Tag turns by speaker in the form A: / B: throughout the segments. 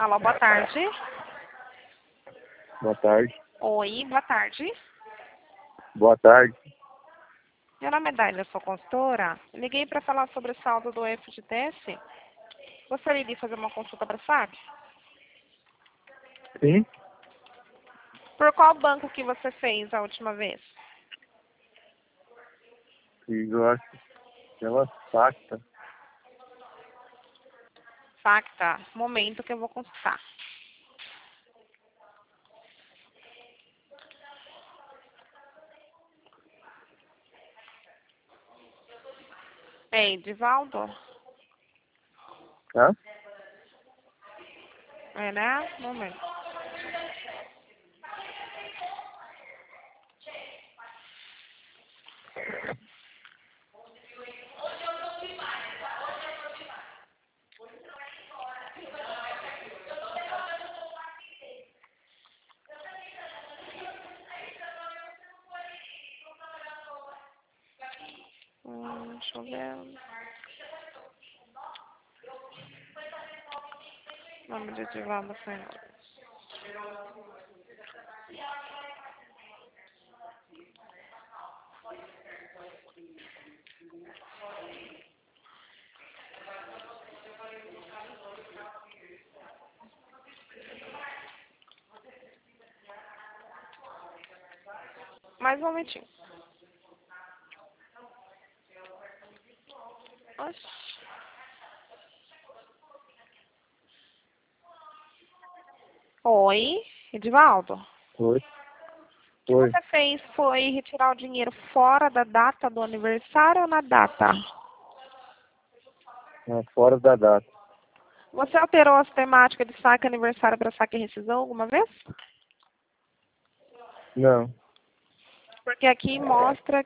A: Alô, boa tarde.
B: Boa tarde.
A: Oi, boa tarde.
B: Boa tarde.
A: Meu nome é Daila, sou consultora. Liguei para falar sobre o saldo do FGTS. Gostaria de fazer uma consulta para a SAC?
B: Sim?
A: Por qual banco que você fez a última vez?
B: Eu acho que ela pacta.
A: Facta. Momento que eu vou consultar. Ei, Edivaldo?
B: Hã?
A: É, né? Momento. Deixa eu ver. Nome de Edivaldo Fernandes. Mais um momentinho. Oxi. Oi, Edivaldo?
B: Oi.
A: O que
B: Oi.
A: você fez foi retirar o dinheiro fora da data do aniversário ou na data?
B: Fora da data.
A: Você alterou a temática de saque aniversário para saque rescisão alguma vez?
B: Não.
A: Porque aqui mostra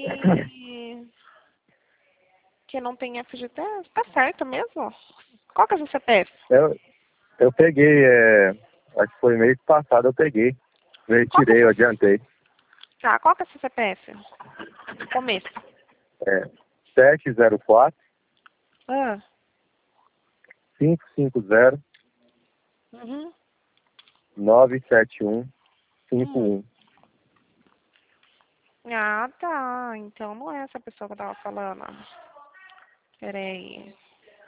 A: que não tem FGTS. Tá certo mesmo? Qual que é o seu CPF?
B: Eu peguei, acho que foi mês passado eu peguei. Eu
A: Qual que é o
B: retirei, eu
A: seu...
B: adiantei.
A: Tá, qual que é o seu CPF? Começo.
B: É 704
A: Ah.
B: 550
A: Uhum.
B: 971
A: Hum.
B: 51.
A: Ah, tá. Então não é essa pessoa que eu tava falando. Peraí.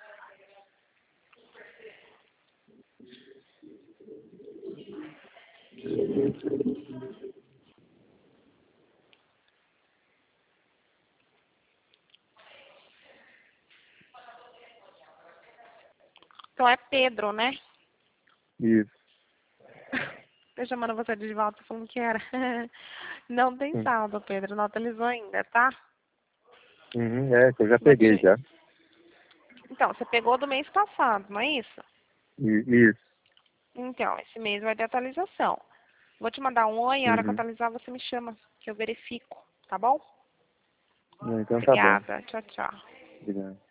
A: Então é Pedro, né?
B: Isso.
A: Tô chamando você de volta, falando que era. Não tem
B: Hum.
A: saldo, Pedro. Não atualizou ainda, tá?
B: Uhum, que eu já
A: Vou
B: peguei
A: te...
B: já.
A: Então, você pegou do mês passado, não é isso?
B: Isso.
A: Então, esse mês vai ter atualização. Vou te mandar um oi, a hora que
B: Uhum.
A: atualizar você me chama, que eu verifico, tá bom?
B: Então tá bom.
A: Obrigada. Tchau, tchau.
B: Obrigado.